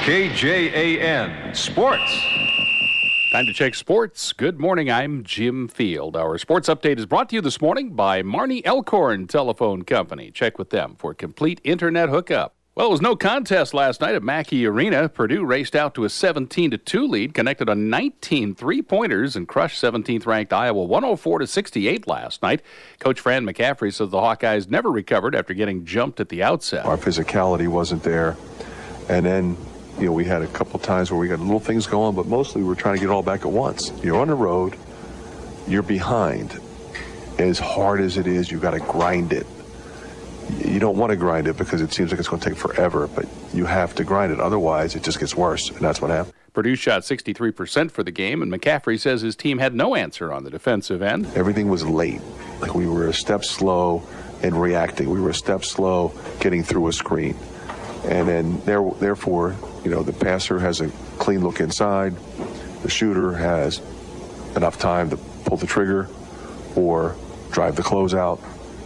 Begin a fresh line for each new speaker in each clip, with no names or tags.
KJAN Sports.
Time to check sports. Good morning, I'm Jim Field. Our sports update is brought to you this morning by Marnie Elkhorn Telephone Company. Check with them for complete internet hookup. Well, it was no contest last night at Mackey Arena. Purdue raced out to a 17-2 lead, connected on 19 three-pointers, and crushed 17th-ranked Iowa 104-68 last night. Coach Fran McCaffrey says the Hawkeyes never recovered after getting jumped at the outset.
Our physicality wasn't there, and then we had a couple times where we got little things going, but mostly we were trying to get it all back at once. You're on the road, you're behind. As hard as it is, you've got to grind it. You don't want to grind it because it seems like it's going to take forever, but you have to grind it. Otherwise, it just gets worse, and that's what happened.
Purdue shot 63% for the game, and McCaffrey says his team had no answer on the defensive end.
Everything was late. Like we were a step slow in reacting. We were a step slow getting through a screen. And then, therefore, the passer has a clean look inside. The shooter has enough time to pull the trigger or drive the closeout.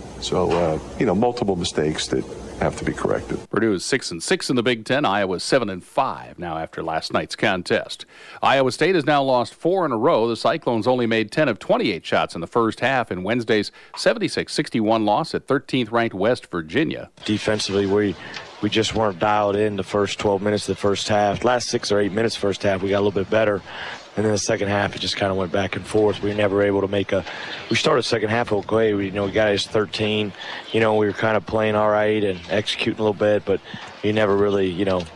So, multiple mistakes that have to be corrected.
Purdue is 6-6 in the Big Ten. Iowa is 7-5 now after last night's contest. Iowa State has now lost 4 in a row. The Cyclones only made 10 of 28 shots in the first half in Wednesday's 76-61 loss at 13th-ranked West Virginia.
Defensively, we just weren't dialed in the first 12 minutes of the first half. Last 6 or 8 minutes first half, we got a little bit better. And then the second half, it just kind of went back and forth. We were never able to make we started the second half okay. We got us 13. We were kind of playing all right and executing a little bit, but we never really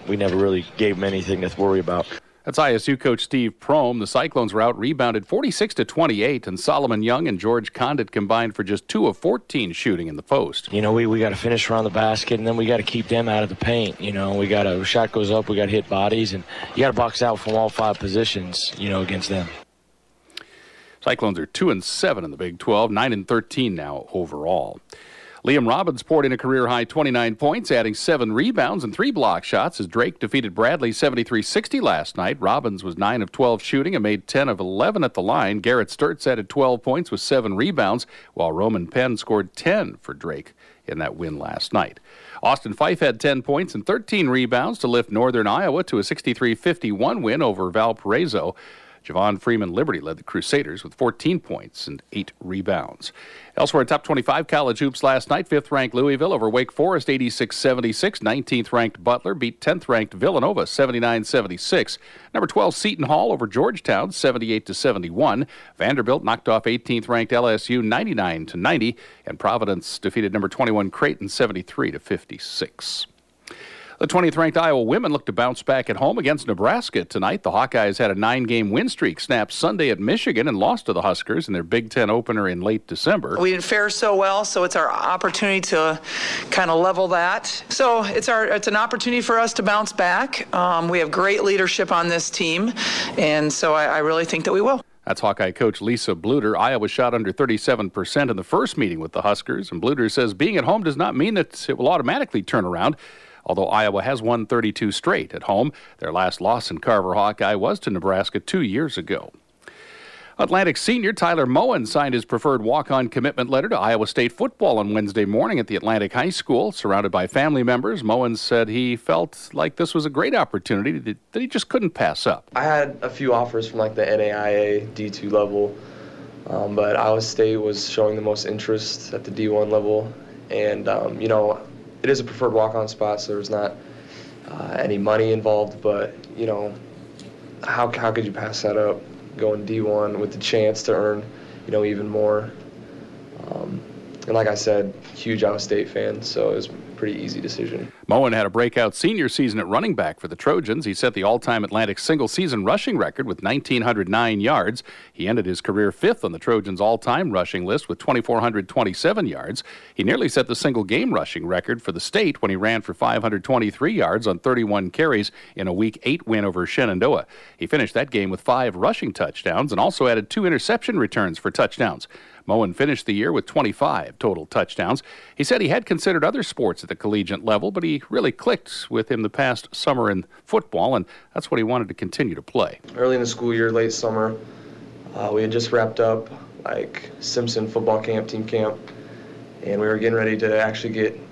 gave them anything to worry about.
That's ISU coach Steve Prohm. The Cyclones were out-rebounded 46-28, and Solomon Young and George Condit combined for just 2 of 14 shooting in the post.
We got to finish around the basket, and then we got to keep them out of the paint. Shot goes up, we got to hit bodies, and you got to box out from all 5 positions, against them.
Cyclones are 2-7 in the Big 12, 9-13 now overall. Liam Robbins poured in a career-high 29 points, adding 7 rebounds and 3 block shots as Drake defeated Bradley 73-60 last night. Robbins was 9 of 12 shooting and made 10 of 11 at the line. Garrett Sturtz added 12 points with 7 rebounds, while Roman Penn scored 10 for Drake in that win last night. Austin Fife had 10 points and 13 rebounds to lift Northern Iowa to a 63-51 win over Valparaiso. Javon Freeman Liberty led the Crusaders with 14 points and 8 rebounds. Elsewhere, top 25 college hoops last night. 5th-ranked Louisville over Wake Forest, 86-76. 19th-ranked Butler beat 10th-ranked Villanova, 79-76. Number 12, Seton Hall over Georgetown, 78-71. Vanderbilt knocked off 18th-ranked LSU, 99-90. And Providence defeated number 21 Creighton, 73-56. The 20th-ranked Iowa women look to bounce back at home against Nebraska tonight. The Hawkeyes had a 9-game win streak snapped Sunday at Michigan and lost to the Huskers in their Big Ten opener in late December.
We didn't fare so well, so it's our opportunity to kind of level that. So it's an opportunity for us to bounce back. We have great leadership on this team, and so I really think that we will.
That's Hawkeye coach Lisa Bluter. Iowa shot under 37% in the first meeting with the Huskers, and Bluter says being at home does not mean that it will automatically turn around. Although Iowa has won 32 straight at home, their last loss in Carver Hawkeye was to Nebraska 2 years ago. Atlantic senior Tyler Moen signed his preferred walk-on commitment letter to Iowa State football on Wednesday morning at the Atlantic High School. Surrounded by family members, Moen said he felt like this was a great opportunity that he just couldn't pass up.
I had a few offers from the NAIA D2 level, but Iowa State was showing the most interest at the D1 level, and it is a preferred walk-on spot, so there's not any money involved, but, how could you pass that up, going D1 with the chance to earn, even more? And like I said, huge Iowa State fan, so it was a pretty easy decision.
Moen had a breakout senior season at running back for the Trojans. He set the all-time Atlantic single-season rushing record with 1,909 yards. He ended his career 5th on the Trojans' all-time rushing list with 2,427 yards. He nearly set the single-game rushing record for the state when he ran for 523 yards on 31 carries in a Week 8 win over Shenandoah. He finished that game with 5 rushing touchdowns and also added 2 interception returns for touchdowns. Moen finished the year with 25 total touchdowns. He said he had considered other sports at the collegiate level, but he really clicked with him the past summer in football, and that's what he wanted to continue to play.
Early in the school year, late summer, we had just wrapped up Simpson football camp, team camp, and we were getting ready to actually get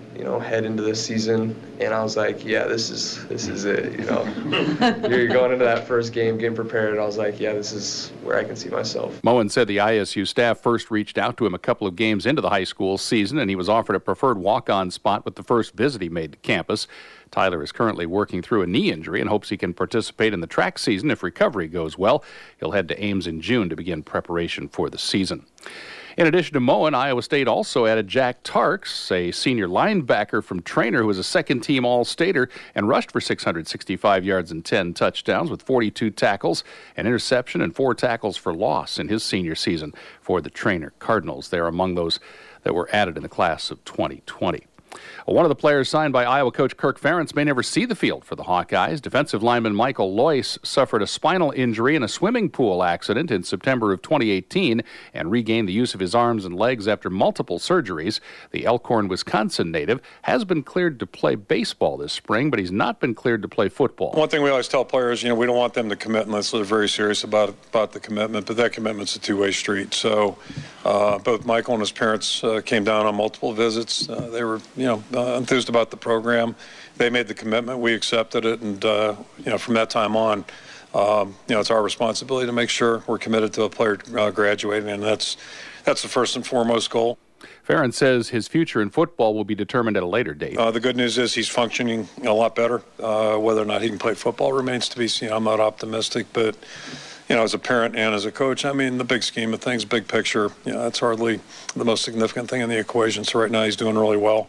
head into this season, and I was like, yeah, this is it. You're going into that first game, getting prepared. And I was like, yeah, this is where I can see myself.
Moen said the ISU staff first reached out to him a couple of games into the high school season, and he was offered a preferred walk-on spot with the first visit he made to campus. Tyler is currently working through a knee injury and hopes he can participate in the track season if recovery goes well. He'll head to Ames in June to begin preparation for the season. In addition to Moen, Iowa State also added Jack Tarks, a senior linebacker from Trainer who was a second-team All-Stater and rushed for 665 yards and 10 touchdowns with 42 tackles, an interception, and 4 tackles for loss in his senior season for the Trainer Cardinals. They're among those that were added in the class of 2020. One of the players signed by Iowa coach Kirk Ferentz may never see the field for the Hawkeyes. Defensive lineman Michael Loyce suffered a spinal injury in a swimming pool accident in September of 2018 and regained the use of his arms and legs after multiple surgeries. The Elkhorn, Wisconsin native has been cleared to play baseball this spring, but he's not been cleared to play football.
One thing we always tell players, we don't want them to commit unless they're very serious about the commitment, but that commitment's a two-way street. So both Michael and his parents came down on multiple visits. They were, enthused about the program. They made the commitment. We accepted it. And, from that time on, it's our responsibility to make sure we're committed to a player graduating. And that's the first and foremost goal.
Ferentz says his future in football will be determined at a later date.
The good news is he's functioning a lot better. Whether or not he can play football remains to be seen. I'm not optimistic, but as a parent and as a coach, the big scheme of things, big picture, that's hardly the most significant thing in the equation. So right now he's doing really well.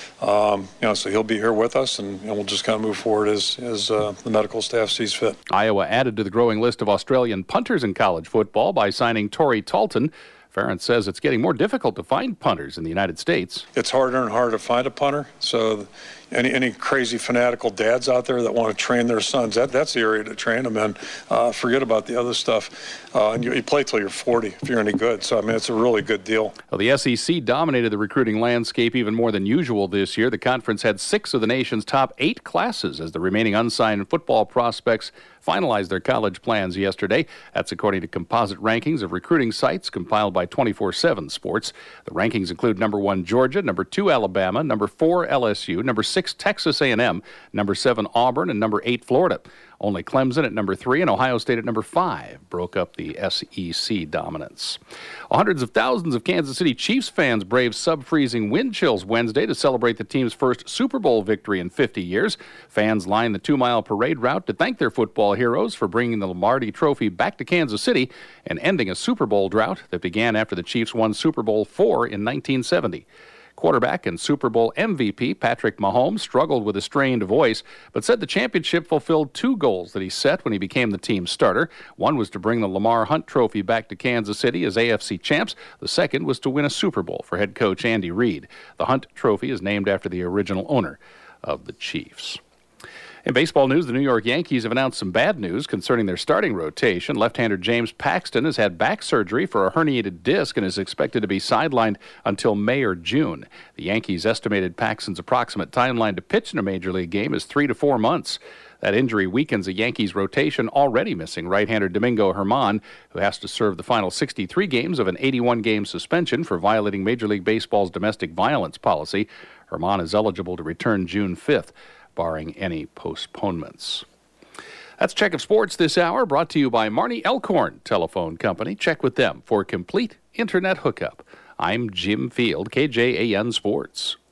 So he'll be here with us, and we'll just kind of move forward as the medical staff sees fit.
Iowa added to the growing list of Australian punters in college football by signing Torrey Talton. Ferentz says it's getting more difficult to find punters in the United States.
It's harder and harder to find a punter. So any crazy fanatical dads out there that want to train their sons, that's the area to train them in. Forget about the other stuff. And you play till you're 40 if you're any good. So, it's a really good deal.
Well, the SEC dominated the recruiting landscape even more than usual this year. The conference had 6 of the nation's top 8 classes as the remaining unsigned football prospects finalized their college plans yesterday. That's according to composite rankings of recruiting sites compiled by 24/7 Sports. The rankings include number 1 Georgia, number 2 Alabama, number 4 LSU, number 6 Texas A&M, number 7 Auburn, and number 8 Florida. Only Clemson at number 3 and Ohio State at number 5 broke up the SEC dominance. Hundreds of thousands of Kansas City Chiefs fans braved sub-freezing wind chills Wednesday to celebrate the team's first Super Bowl victory in 50 years. Fans lined the 2-mile parade route to thank their football heroes for bringing the Lombardi Trophy back to Kansas City and ending a Super Bowl drought that began after the Chiefs won Super Bowl IV in 1970. Quarterback and Super Bowl MVP Patrick Mahomes struggled with a strained voice, but said the championship fulfilled 2 goals that he set when he became the team's starter. One was to bring the Lamar Hunt Trophy back to Kansas City as AFC champs. The second was to win a Super Bowl for head coach Andy Reid. The Hunt Trophy is named after the original owner of the Chiefs. In baseball news, the New York Yankees have announced some bad news concerning their starting rotation. Left-hander James Paxton has had back surgery for a herniated disc and is expected to be sidelined until May or June. The Yankees estimated Paxton's approximate timeline to pitch in a Major League game is 3 to 4 months. That injury weakens the Yankees' rotation, already missing right-hander Domingo Germán, who has to serve the final 63 games of an 81-game suspension for violating Major League Baseball's domestic violence policy. Germán is eligible to return June 5th. Barring any postponements. That's Check of Sports this hour, brought to you by Marnie Elkhorn Telephone Company. Check with them for complete internet hookup. I'm Jim Field, KJAN Sports.